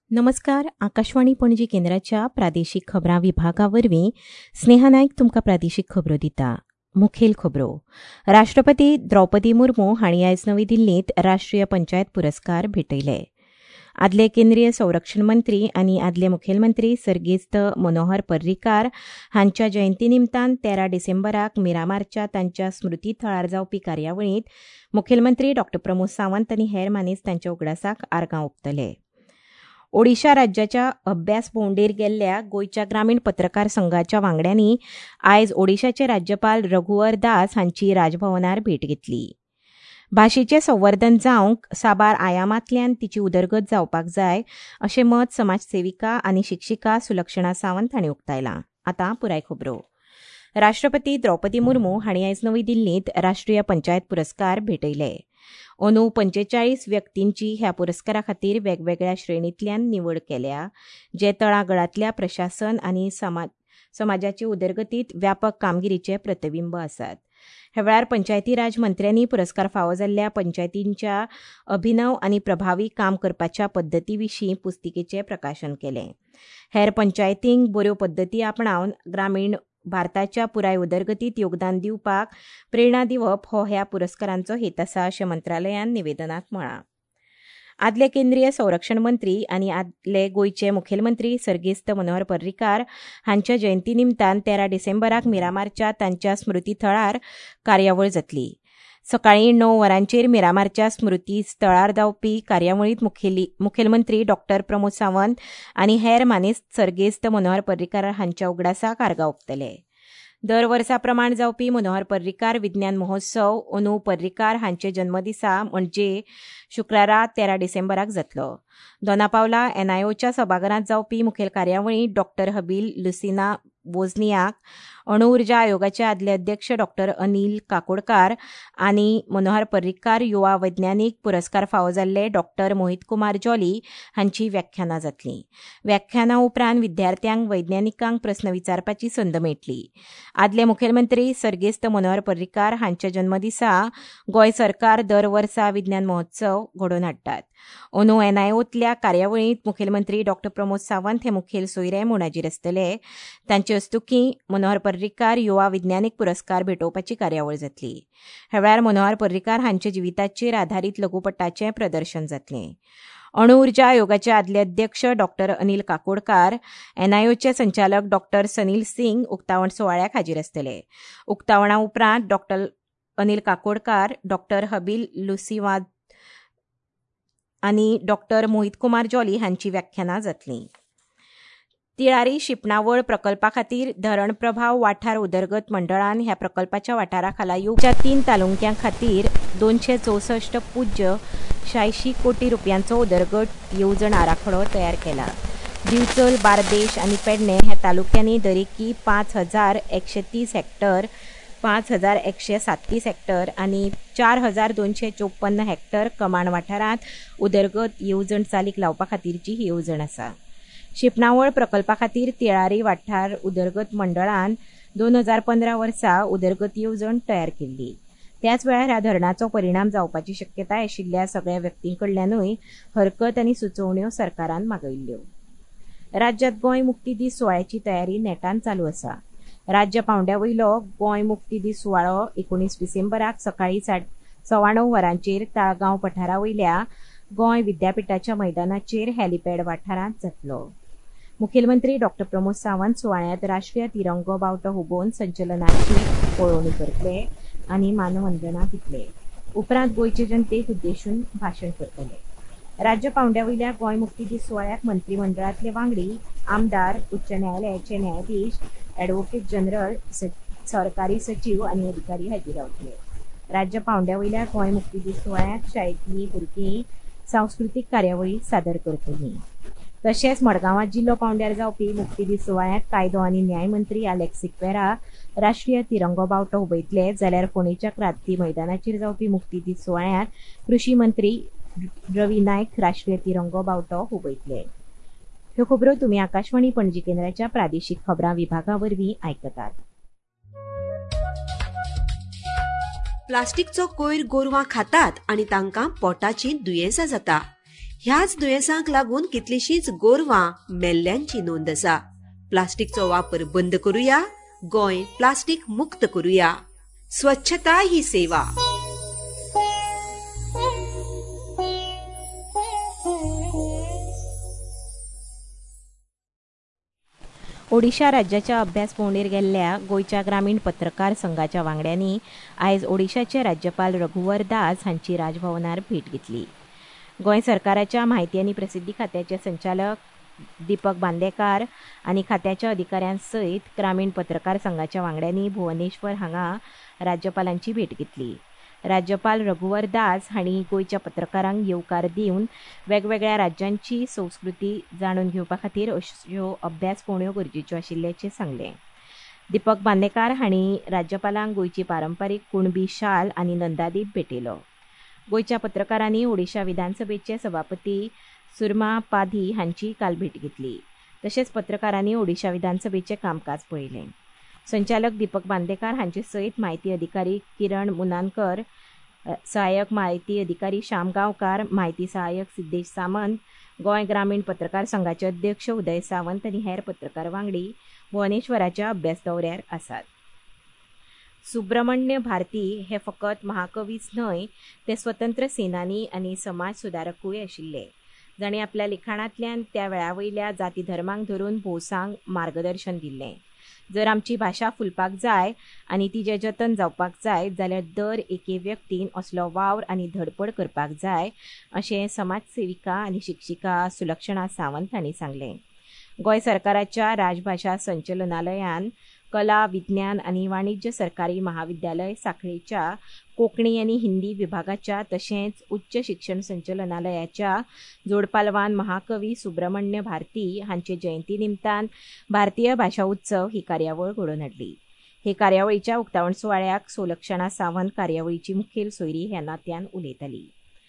नमस्कार. आकाशवाणी पणजी केंद्राच्या प्रादेशीक खबरां विभागावरवीं स्नेहा नायक तुमकां प्रादेशीक खबरो दिता. मुखेल खबरो. राष्ट्रपती द्रौपदी मुर्मू हांणी आयज नवी दिल्लींत राष्ट्रीय पंचायत पुरस्कार भेटयले. आदले केंद्रीय संरक्षण मंत्री आनी आदले मुखेलमंत्री सर्गेस्त मनोहर पर्रीकार हांच्या जयंती निमतान 13 डिसेंबराक मिरामारच्या तांच्या स्मृती थळार जावपी कार्यावळींत मुखेलमंत्री डॉ प्रमोद सावंत आनी हेर मानेस्त तांच्या उगडासाक आर्गां ओंपतले. ओडिशा राज्याच्या अभ्यास भोंवडेर गेल्ल्या गोंयच्या ग्रामीण पत्रकार संघाच्या वांगड्यांनी आयज ओडिशाचे राज्यपाल रघुवर दास हांची राजभवनार भेट घेतली. भाशेचें संवर्धन जावंक साबार आयामांतल्यान तिची उदरगत जावपाक जाय अशें मत समाजसेविका आनी शिक्षिका सुलक्षणा सावंत हांणी उक्तायलां. आतां पुराय खबरो. राष्ट्रपती द्रौपदी मुर्मू हांणी आयज नवी दिल्लींत राष्ट्रीय पंचायत पुरस्कार भेटयले. अंदू 45 व्यक्तींची ह्या पुरस्कारा खातीर वेगवेगळ्या श्रेणींतल्यान निवड केल्या, जे तळागळांतल्या प्रशासन आनी समाजाचे उदरगतींत व्यापक कामगिरीचे प्रतिबिंब आसात. ह्या वेळार पंचायती राज मंत्र्यांनी पुरस्कार फावो जाल्ल्या पंचायतींच्या अभिनव आनी प्रभावी काम करपाच्या पद्दती विशीं पुस्तिकेचें प्रकाशन केलें. हेर पंचायतींक बऱ्यो पद्दती आपणावन ग्रामीण भारताच्या पुराय उदरगतीत योगदान दिवपाक प्रेरणा दिवप हो ह्या पुरस्कारांचो हेत आसा अशें मंत्रालयान निवेदनांत म्हळां. आदले केंद्रीय संरक्षण मंत्री आनी आदले गोंयचे मुखेलमंत्री सर्गेस्त मनोहर पर्रीकार हांच्या जयंती निमतान 13 डिसेंबराक मिरामारच्या तांच्या स्मृती थळार कार्यावळ जातली. सकाळीं 9 वरांचेर मिरामारच्या स्मृती स्थळार जावपी कार्यावळींत मुखेलमंत्री डॉ प्रमोद सावंत आनी हेर मानेस्त सर्गेस्त मनोहर पर्रीकार हांच्या उगडासाक आर्गां ओंपतले. दर वर्सा प्रमाण जावपी मनोहर पर्रीकार विज्ञान महोत्सव अंदू पर्रीकार हांचे जन्मदिसा म्हणजे शुक्रारा 13 डिसेंबराक जातलो. दोनापावला NIOच्या सभाघरांत जावपी मुखेल कार्यावळींत डॉ हबील लुसिना वोझनियाक, अणु उर्जा आयोगाचे आदले अध्यक्ष डॉ अनिल काकोडकार आनी मनोहर पर्रीकार युवा वैज्ञानीक पुरस्कार फावो जाल्ले डॉ मोहित कुमार जॉली हांची व्याख्यानां जातलीं. व्याख्यानां उपरांत विद्यार्थ्यांक वैज्ञानिकांक प्रस्न विचारपाची संद मेळटली. आदले मुखेलमंत्री सर्गेस्त मनोहर पर्रीकार हांच्या जन्मदिसा गोंय सरकार दर वर्सा विज्ञान महोत्सव घडोवन हाडटात. अंदू NIOतल्या कार्यावळींत मुखेलमंत्री डॉ प्रमोद सावंत हे मुखेल सोयरे म्हूण हाजीर आसतले. तांचे हस्तुकीं मनोहर पर्रीकार युवा विज्ञानीक पुरस्कार भेटोवपाची कार्यावळ जातली. ह्या वेळार मनोहर पर्रीकार हांच्या जिविताचेर आधारीत लघुपटाचें प्रदर्शन जातलें. अणु उर्जा आयोगाचे आदले अध्यक्ष डॉ अनिल काकोडकार, NIOचे संचालक डॉ सनील सिंग उक्तावण सुवाळ्याक हाजीर आसतले. उक्तावणा उपरांत डॉ अनिल काकोडकार, डॉ हबील लुसिना आनी डॉ मोहित कुमार जॉली हांची व्याख्यानां जातलीं. तिळारी शिपणावळ प्रकल्पा खातीर धरण प्रभाव वाठार उदरगत मंडळान ह्या प्रकल्पाच्या वाठारा खाला येवच्या 3 तालुक्यां खातीर 264.86 कोटी रुपयांचो उदरगत येवजण आराखडो तयार केला. दिवचल, बार्देश आनी पेडणे ह्या तालुक्यांनी दरेकी 5,130 हेक्टर, 5,137 हेक्टर आनी 4,254 हेक्टर कमांड वाठारांत उदरगत येवजण चालीक लावपा खातीरची ही येवजण आसा. शिपणावळ प्रकल्पा खातीर तिळारी वाठार उदरगत मंडळान 2015 वर्सा उदरगत येवजण तयार केल्ली. त्याच वेळार ह्या धरणाचो परिणाम जावपाची शक्यताय आशिल्ल्या सगळ्या व्यक्तीं कडल्यानूय हरकत आनी सुचोवण्यो सरकारान मागयल्ल्यो. राज्यांत गोंय मुक्ती दीस सुवाळ्याची तयारी नेटान चालू आसा. राज्य पांवड्या गोंय मुक्ती दीस सुवाळो 19 डिसेंबराक सकाळीं 9:15 वरांचेर ताळगांव पठारा वयल्या गोंय विद्यापिठाच्या मैदानाचेर हेलिपॅड वाठारांत जातलो. मुखेलमंत्री डॉ प्रमोद सावंत सुवाळ्यांत राष्ट्रीय तिरंगो बावटो हुबोवन संचलनाची पळोवणी करतले आनी मानवंदना दितले. उपरांत गोंयचे जनतेक उद्देशून भाशण करतले. राज्य पांवड्या वयल्या गोंय मुक्ती दीस सुवाळ्याक मंत्रिमंडळांतले वांगडी, आमदार, उच्च न्यायालयाचे न्यायाधीश, ॲडव्होकेट जनरल, सरकारी सचीव आनी अधिकारी हाजीर रावतले. राज्य पांवड्या वयल्या गोंय मुक्ती दीस सुवाळ्याक शाळेंतलीं भुरगीं सांस्कृतीक कार्यावळी सादर करतलीं. तशेंच मडगांवां जिल्लो पांवड्यार जावपी मुक्ती दीस सुवाळ्याक कायदो आनी न्याय मंत्री अलेक्स सिक्वेरा राष्ट्रीय तिरंगो बावटो हुबयतले, जाल्यार फोंडेच्या क्रांती मैदानाचेर जावपी मुक्ती दीस सुवाळ्यात कृषी मंत्री रवी नायक राष्ट्रीय तिरंगो बावटो हुबयतले. ह्यो खबरो तुमी आकाशवाणी पणजी केंद्राच्या प्रादेशीक खबरां विभागावरवीं आयकतात. प्लास्टिकचो कोयर गोरवां खातात आनी तांकां पोटाची दुयेंसां जाता. ह्याच दुयेंसांक लागून कितलीशींच गोरवां मेल्ल्यांची नोंद आसा. प्लास्टिकचो वापर बंद करूया, गोंय प्लास्टिक मुक्त करूया. स्वच्छता ही सेवा. ओडिशा राज्याच्या अभ्यास भोंवडेर गेल्ल्या गोंयच्या ग्रामीण पत्रकार संघाच्या वांगड्यांनी आयज ओडिशाचे राज्यपाल रघुवर दास हांची राजभवनार भेट घेतली. गोंय सरकाराच्या म्हायती आनी प्रसिद्धी खात्याचे संचालक दीपक बांदेकार आनी खात्याच्या अधिकाऱ्यां सयत ग्रामीण पत्रकार संघाच्या वांगड्यांनी भुवनेश्वर हांगा राज्यपालांची भेट घेतली. राज्यपाल रघुवर दास हांणी गोंयच्या पत्रकारांक येवकार दिवन वेगवेगळ्या राज्यांची संस्कृती जाणून घेवपा खातीर अश्यो अभ्यास भोंवड्यो गरजेच्यो आशिल्ल्याचें सांगलें. दीपक बांदेकार हांणी राज्यपालांक गोंयची पारंपारीक कुणबी शाल आनी नंदादीप भेटयलो. गोंयच्या पत्रकारांनी ओडिशा विधानसभेचे सभापती सुरमा पाधी हांची काल भेट घेतली. तशेंच पत्रकारांनी ओडिशा विधानसभेचें कामकाज पळयलें. संचालक दीपक बांदेकार हांचे सयत म्हायती अधिकारी किरण मुनानकर, सहाय्यक म्हायती अधिकारी श्याम गांवकार, म्हायती सहाय्यक सिद्धेश सामंत, गोंय ग्रामीण पत्रकार संघाचे अध्यक्ष उदय सावंत आनी हेर पत्रकार वांगडी भुवनेश्वराच्या अभ्यास दौऱ्यार आसात. सुब्रमण्य भारती हे फकत महाकवीच न्हय, ते स्वतंत्र सेनानी आनी समाज सुदारकूय आशिल्ले. जांणी आपल्या लिखाणांतल्यान त्या वेळावयल्या जाती धर्मांक धरून भोवसांक मार्गदर्शन दिल्लें. जर आमची भाशा फुलपाक जाय आनी तिजें जतन जावपाक जाय जाल्यार दर एके व्यक्तीन असलो वावर आनी धडपड करपाक जाय, अशें समाजसेविका आनी शिक्षिका सुलक्षणा सावंत हांणी सांगलें. गोंय सरकाराच्या राजभाशा संचलनालयान कला, विज्ञान आनी वाणिज्य सरकारी महाविद्यालय सांखळेच्या कोंकणी आनी हिंदी विभागाच्या तशेंच उच्च शिक्षण संचलनालयाच्या जोडपालवान महाकवी सुब्रमण्य भारती हांचे जयंती निमतान भारतीय भाशा उत्सव ही कार्यावळ घडोवन हाडली. हे कार्यावळीच्या उक्तावण सुवाळ्याक सुलक्षणा सावंत कार्यावळीची मुखेल सोयरी ह्या नात्यान उलयताली.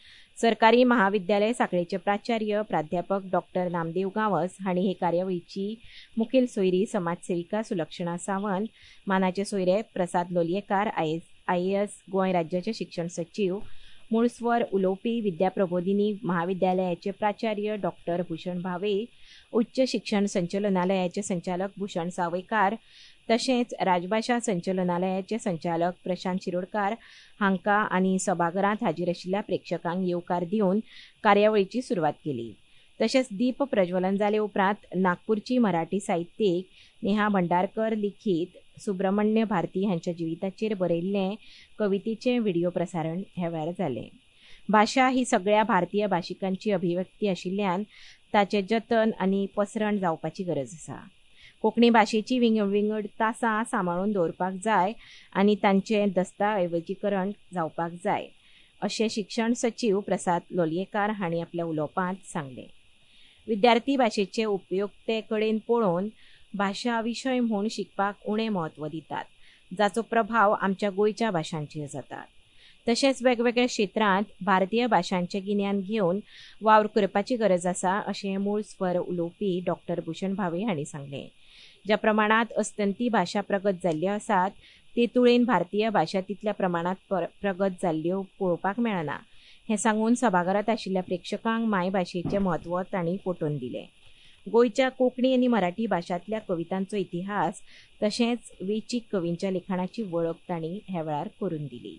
सरकारी महाविद्यालय सांखळेचे प्राचार्य प्राध्यापक डॉक्टर नामदेव गांवस हांणी हे कार्यावळीची मुखेल सोयरी समाजसेविका सुलक्षणा सावंत, मानाचे सोयरे प्रसाद लोलयेकार IAS गोंय राज्याचे शिक्षण सचिव, मूळ स्वर उलोवपी विद्याप्रबोधिनी महाविद्यालयाचे प्राचार्य डॉक्टर भूषण भावे, उच्च शिक्षण संचलनालयाचे संचालक भूषण सावयकार तशेंच राजभाशा संचलनालयाचे संचालक प्रशांत शिरोडकार हांकां आनी सभाघरांत हाजीर आशिल्ल्या प्रेक्षकांक येवकार दिवन कार्यावळीची सुरवात केली. तशेंच दीप प्रज्वलन जाले उपरांत नागपूरची मराठी साहित्यीक नेहा भंडारकर लिखीत सुब्रमण्य भारती हांच्या जिविताचेर बरयल्लें कवितेचें व्हिडिओ प्रसारण ह्या वेळार जालें. भाशा ही सगळ्या भारतीय भाशिकांची अभिव्यक्ती आशिल्ल्यान ताचें जतन आनी पसरण जावपाची गरज आसा. कोंकणी भाशेची विंगडतासा सांबाळून दवरपाक जाय आनी तांचें दस्तावेजीकरण जावपाक जाय, अशें शिक्षण सचिव प्रसाद लोलयेकार हांणी आपल्या उलोवपांत सांगलें. विद्यार्थी भाशेचे उपयोगते कडेन पळोवन भाशा विशय म्हूण शिकपाक उणें म्हत्व दितात, जाचो प्रभाव आमच्या गोंयच्या भाशांचेर जाता. तशेंच वेगवेगळ्या क्षेत्रांत भारतीय भाशांचें गिन्यान घेवन वावर करपाची गरज आसा, अशें मूळ स्वर उलोवपी डॉक्टर भूषण भावे हांणी सांगलें. ज्या प्रमाणांत अस्तंती भाशा प्रगत जाल्ल्यो आसात, ते तुळेन भारतीय भाशा तितल्या प्रमाणांत प्रगत जाल्ल्यो पळोवपाक मेळना, हें सांगून सभाघरांत आशिल्ल्या प्रेक्षकांक मायभाशेचें म्हत्व तांणी पटोवन दिलें. गोंयच्या कोंकणी आनी मराठी भाशांतल्या कवितांचो इतिहास तशेंच वेंचीक कवींच्या लिखाणाची वळख तांणी ह्या वेळार करून दिली.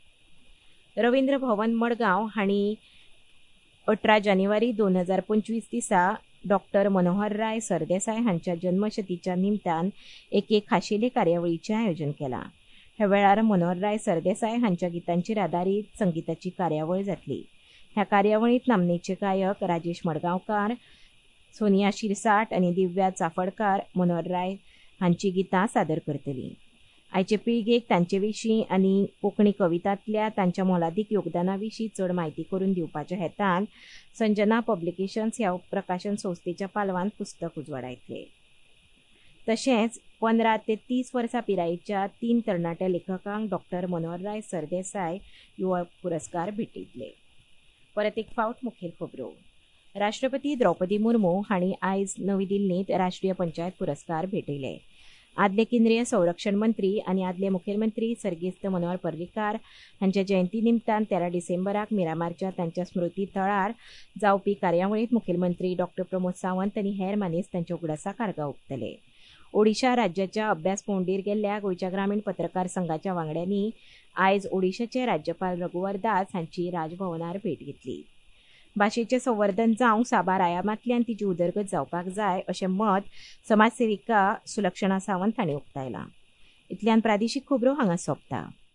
रवींद्र भवन मडगांव हांणी 18 जानेवारी 2025 दिसा डॉक्टर मनोहरराय सरदेसाय हांच्या जन्मशतीच्या निमतान एके खाशेले कार्यावळीचें आयोजन केलां. ह्या वेळार मनोहरराय सरदेसाय हांच्या गितांचेर आदारीत संगीताची कार्यावळ जातली. ह्या कार्यावळींत नामनेचे गायक राजेश मडगांवकार, सोनिया शिरसाट आनी दिव्या चाफडकार मनोहरराय हांची गितां सादर करतलीं. आयचे पिळगेक तांचे विशीं आनी कोंकणी कवितांतल्या तांच्या मोलादीक योगदाना विशीं चड म्हायती करून दिवपाच्या हेतान संजना पब्लिकेशन्स ह्या प्रकाशन संस्थेच्या पालवान पुस्तक उजवाडायतले. तशेंच 15 ते 30 वर्सां पिरायेच्या 3 तरणाट्या लेखकांक डॉक्टर मनोहरराय सरदेसाय युवा पुरस्कार भेटयतले. परत एक फावट मुखेल खबरो. राष्ट्रपती द्रौपदी मुर्मू हांणी आयज नवी दिल्लींत राष्ट्रीय पंचायत पुरस्कार भेटयले. आदले केंद्रीय संरक्षण मंत्री आनी आदले मुखेलमंत्री सर्गेस्त मनोहर पर्रीकार हांच्या जयंती निमतान 13 डिसेंबराक मिरामारच्या तांच्या स्मृती थळार जावपी कार्यावळींत मुखेलमंत्री डॉ प्रमोद सावंत आनी हेर मानेस्त तांच्या उगडासा कारगा ओंपतले. ओडिशा राज्याच्या अभ्यास भोंवडेर गेल्ल्या गोंयच्या ग्रामीण पत्रकार संघाच्या वांगड्यांनी आयज ओडिशाचे राज्यपाल रघुवर दास हांची राजभवनार भेट घेतली. भाशेचें संवर्धन जावंक साबार आयामांतल्यान तिची उदरगत जावपाक जाय अशें मत समाजसेविका सुलक्षणा सावंत हांणी उक्तायलां. इतल्यान प्रादेशीक खबरो हांगा सोंपता.